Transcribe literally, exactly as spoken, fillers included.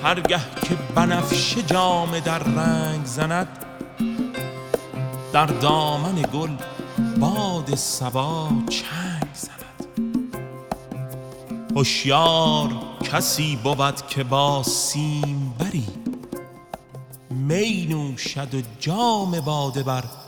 هرگه که بنفشه جامه در رنگ زند، در دامن گل باد صبا چنگ زند. هوشیار کسی بود که با سیمبری، می نوشد و جام باده بر